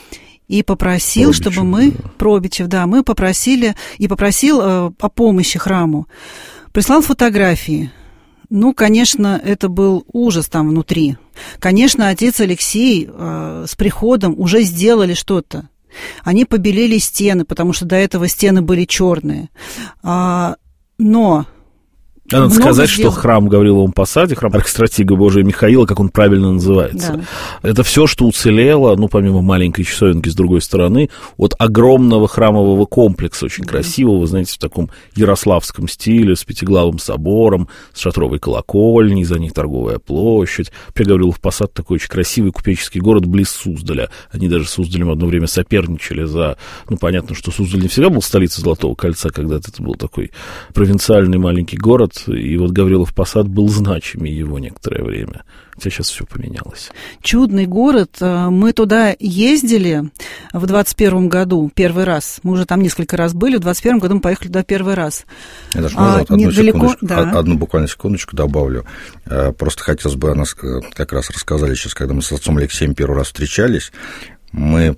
и попросил, Пробичев, чтобы мы, да. Пробичев, да, мы попросили, и попросил э, о помощи храму. Прислал фотографии. Ну, конечно, это был ужас там внутри. Конечно, отец Алексей э, с приходом уже сделали что-то. Они побелели стены, потому что до этого стены были черные. А, но... Надо много сказать, сделано. Что храм в Гавриловом Посаде, храм архистратига Божия Михаила, как он правильно называется, да. Это все, что уцелело, ну, помимо маленькой часовенки с другой стороны, от огромного храмового комплекса, очень да. красивого, знаете, в таком ярославском стиле, с пятиглавым собором, с шатровой колокольней, за ней торговая площадь. Гаврилов Посад такой очень красивый купеческий город близ Суздаля. Они даже с Суздалем одно время соперничали за... Ну, понятно, что Суздаль не всегда был столицей Золотого кольца, когда-то это был такой провинциальный маленький город, и вот Гаврилов Посад был значимый его некоторое время. Хотя сейчас все поменялось. Чудный город. Мы туда ездили в двадцать первом году первый раз. Мы уже там несколько раз были. В двадцать первом году мы поехали туда первый раз. Я даже а, одну, недалеко, да. одну буквально секундочку добавлю. Просто хотелось бы, нас как раз рассказали сейчас, когда мы с отцом Алексеем первый раз встречались, мы...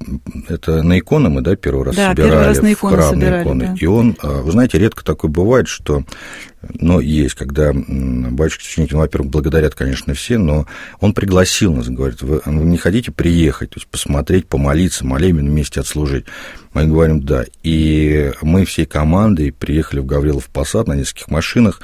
Это на иконы мы, да, первый раз да, собирали, первый раз на иконы в храм собирали, на иконы. Да. И он, вы знаете, редко такое бывает, что, но есть, когда батюшки-священники, ну, во-первых, благодарят, конечно, все, но он пригласил нас, говорит, вы, вы не хотите приехать, то есть посмотреть, помолиться, молебен вместе отслужить? Мы говорим, да. И мы всей командой приехали в Гаврилов Посад на нескольких машинах.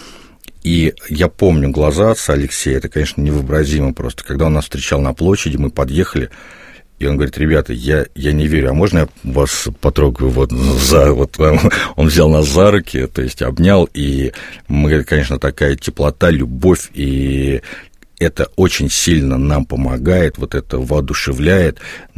И я помню глаза отца Алексея, это, конечно, невообразимо просто. Когда он нас встречал на площади, мы подъехали, и он говорит, ребята, я, я не верю, а можно я вас потрогаю вот за... Вот, он взял нас за руки, то есть обнял, и мы, конечно, такая теплота, любовь, и это очень сильно нам помогает, вот это воодушевляет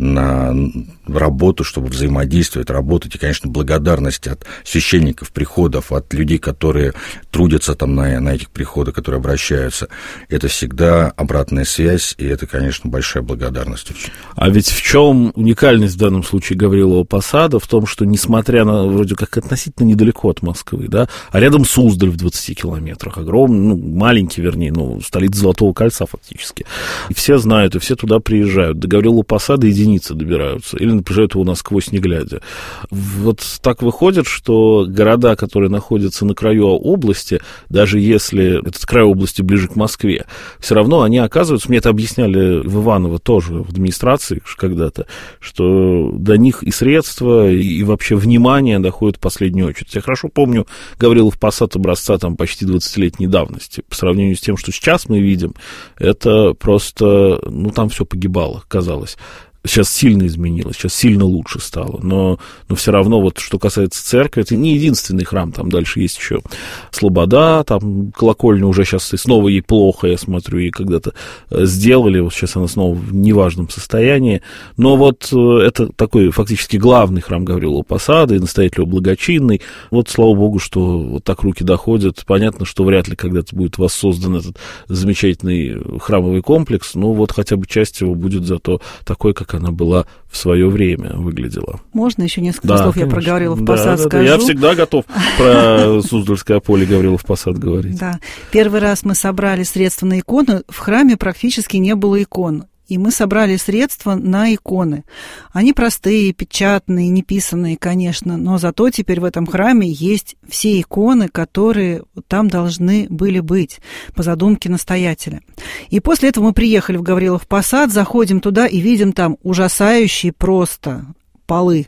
на работу, чтобы взаимодействовать, работать. И, конечно, благодарность от священников, приходов, от людей, которые трудятся там на, на этих приходах, которые обращаются. Это всегда обратная связь, и это, конечно, большая благодарность. А ведь в чем уникальность в данном случае Гаврилова Посада? В том, что, несмотря на, вроде как, относительно недалеко от Москвы, да, а рядом Суздаль в двадцати километрах, огромный, ну, маленький, вернее, ну, столица Золотого кольца фактически. И все знают, и все туда приезжают. До Гаврилова Посада единицы добираются, или приезжают его насквозь не глядя. Вот так выходит, что города, которые находятся на краю области, даже если этот край области ближе к Москве, все равно они оказываются, мне это объясняли в Иваново тоже, в администрации когда-то, что до них и средства, и вообще внимание доходит в последнюю очередь. Я хорошо помню Гаврилов Посад образца там почти двадцатилетней давности. По сравнению с тем, что сейчас мы видим, это просто, ну, там все погибало, казалось. Сейчас сильно изменилось, сейчас сильно лучше стало, но, но все равно, вот, что касается церкви, это не единственный храм, там дальше есть еще Слобода, там колокольня уже сейчас и снова ей плохо, я смотрю, и когда-то сделали, вот сейчас она снова в неважном состоянии, но вот это такой фактически главный храм Гаврилова Посада, и настоятель его благочинный, вот слава богу, что вот так руки доходят, понятно, что вряд ли когда-то будет воссоздан этот замечательный храмовый комплекс, но вот хотя бы часть его будет зато такой, как она была в свое время выглядела. Можно еще несколько да, слов конечно. Я про Гаврилов да, Посад да, скажу? Да, я всегда готов про Суздальское поле Гаврилов Посад говорить. Да. Первый раз мы собрали средства на иконы, в храме практически не было икон. И мы собрали средства на иконы. Они простые, печатные, не писанные, конечно, но зато теперь в этом храме есть все иконы, которые там должны были быть по задумке настоятеля. И после этого мы приехали в Гаврилов Посад, заходим туда и видим там ужасающие просто полы.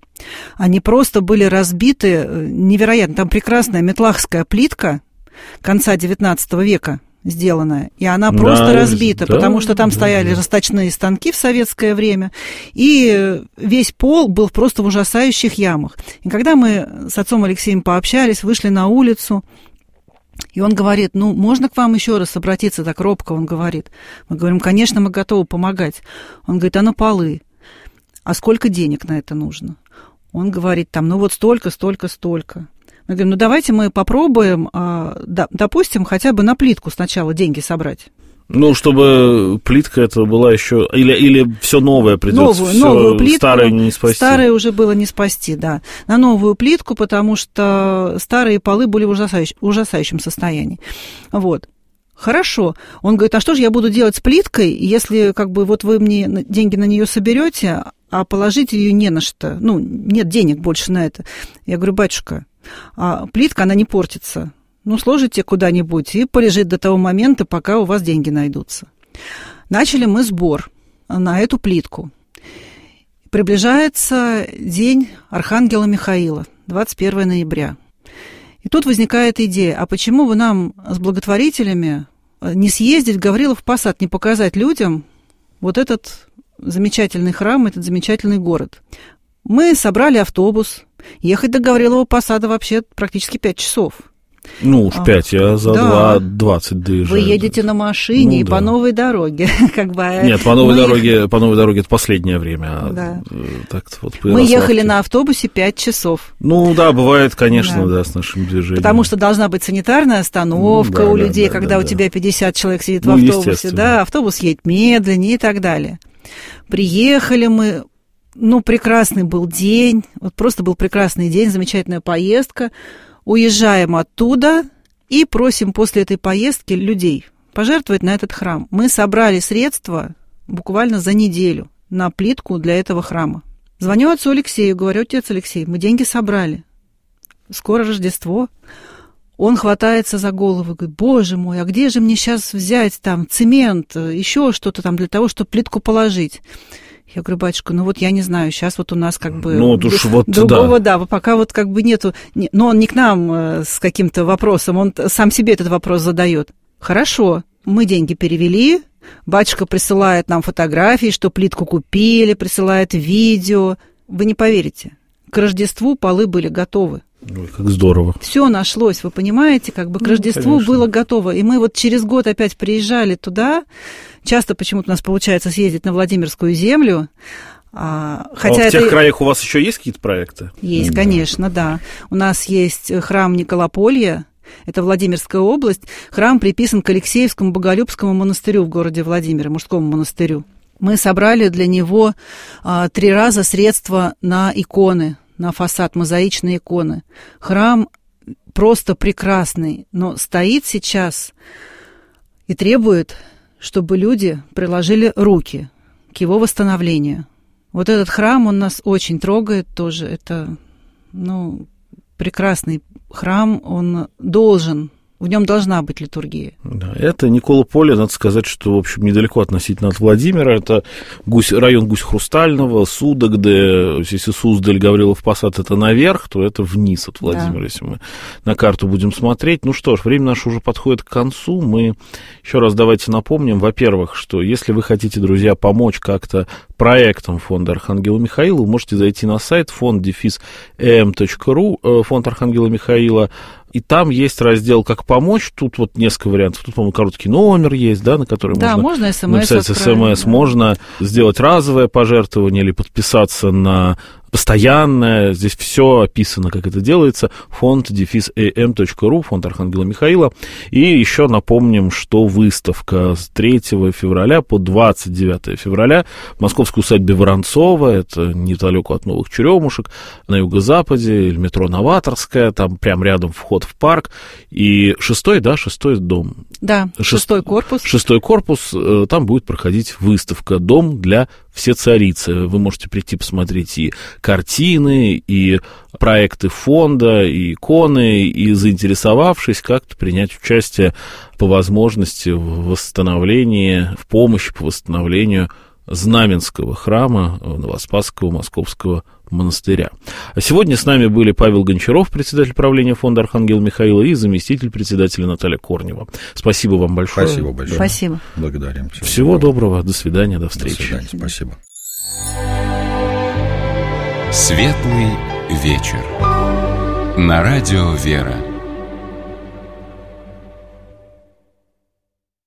Они просто были разбиты невероятно. Там прекрасная метлахская плитка конца девятнадцатого века сделанная, и она просто да, разбита, да, потому что там да, стояли да. расточные станки в советское время, и весь пол был просто в ужасающих ямах. И когда мы с отцом Алексеем пообщались, вышли на улицу, и он говорит, ну, можно к вам еще раз обратиться, так робко он говорит. Мы говорим, конечно, мы готовы помогать. Он говорит, а на полы? А сколько денег на это нужно? Он говорит, там, ну вот столько, столько, столько. Мы говорим, ну давайте мы попробуем, допустим, хотя бы на плитку сначала деньги собрать. Ну, чтобы плитка это была еще... Или, или все новое придется, новую, все новую плитку, старое не спасти. Старое уже было не спасти, да. На новую плитку, потому что старые полы были в ужасающем, ужасающем состоянии. Вот. Хорошо. Он говорит, а что же я буду делать с плиткой, если как бы вот вы мне деньги на нее соберете, а положить ее не на что? Ну, нет денег больше на это. Я говорю, батюшка, а плитка, она не портится. Ну, сложите куда-нибудь и полежит до того момента, пока у вас деньги найдутся. Начали мы сбор на эту плитку. Приближается день Архангела Михаила, двадцать первого ноября. И тут возникает идея, а почему бы нам с благотворителями не съездить в Гаврилов Посад, не показать людям вот этот замечательный храм, этот замечательный город? Мы собрали автобус. Ехать до Гаврилова Посада вообще практически пять часов. Ну уж пять, я за да. два двадцать доезжаю. Вы едете на машине ну, и да. по новой дороге. как бы, Нет, по новой, мы... дороге, по новой дороге это последнее время. Да. Так-то вот мы ехали на автобусе пять часов. Ну да, бывает, конечно, да. Да, с нашим движением. Потому что должна быть санитарная остановка ну, да, у людей, да, когда да, у да. тебя пятьдесят человек сидит ну, в автобусе. Да, автобус едет медленнее и так далее. Приехали мы... Ну, прекрасный был день, вот просто был прекрасный день, замечательная поездка. Уезжаем оттуда и просим после этой поездки людей пожертвовать на этот храм. Мы собрали средства буквально за неделю на плитку для этого храма. Звоню отцу Алексею, говорю, отец Алексей, мы деньги собрали. Скоро Рождество. Он хватается за голову, говорит, боже мой, а где же мне сейчас взять там цемент, еще что-то там для того, чтобы плитку положить? Я говорю, батюшка, ну вот я не знаю, сейчас вот у нас как бы ну, вот уж вот другого, да. да, пока вот как бы нету, но он не к нам с каким-то вопросом, он сам себе этот вопрос задает. Хорошо, мы деньги перевели, батюшка присылает нам фотографии, что плитку купили, присылает видео. Вы не поверите, к Рождеству полы были готовы. Ой, как здорово. Все нашлось, вы понимаете, как бы к ну, Рождеству конечно. Было готово. И мы вот через год опять приезжали туда. Часто почему-то у нас получается съездить на Владимирскую землю. А, хотя а в тех это... краях у вас еще есть какие-то проекты? Есть, да. Конечно, да. У нас есть храм Николополья. Это Владимирская область. Храм приписан к Алексеевскому Боголюбскому монастырю в городе Владимире, мужскому монастырю. Мы собрали для него а, три раза средства на иконы, на фасад, мозаичные иконы. Храм просто прекрасный, но стоит сейчас и требует, чтобы люди приложили руки к его восстановлению. Вот этот храм, он нас очень трогает тоже. Это, ну, прекрасный храм, он должен, в нем должна быть литургия. Да, это Николополе, надо сказать, что, в общем, недалеко относительно от Владимира. Это Гусь, район Гусь-Хрустального, Судогде. Если Суздаль, Гаврилов Посад, это наверх, то это вниз от Владимира, да. Если мы на карту будем смотреть. Ну что ж, время наше уже подходит к концу. Мы еще раз давайте напомним, во-первых, что если вы хотите, друзья, помочь как-то проектам фонда Архангела Михаила, вы можете зайти на сайт фонд дефис эм точка ру, фонд Архангела Михаила, и там есть раздел «Как помочь». Тут вот несколько вариантов. Тут, по-моему, короткий номер есть, да, на который да, можно, можно смс написать смс. Да. Можно сделать разовое пожертвование или подписаться на постоянное. Здесь все описано, как это делается. фонд дефис эм точка ру, фонд Архангела Михаила. И еще напомним, что выставка с третьего февраля по двадцать девятое февраля в московской усадьбе Воронцова, это недалеко от Новых Черемушек, на юго-западе, метро Новаторская, там прям рядом вход в парк. И шестой, да, шестой дом. Да, Шест... шестой корпус. Шестой корпус, там будет проходить выставка «Дом для все царицы». Вы можете прийти посмотреть и картины, и проекты фонда, и иконы, и, заинтересовавшись, как-то принять участие по возможности в восстановлении, в помощи по восстановлению Знаменского храма Новоспасского Московского монастыря. А сегодня с нами были Павел Гончаров, председатель правления фонда Архангела Михаила, и заместитель председателя Наталья Корнева. Спасибо вам большое. Спасибо большое. Спасибо. Благодарим. Всего, Всего доброго. До свидания. До встречи. До свидания. Спасибо. Светлый вечер. На радио «Вера».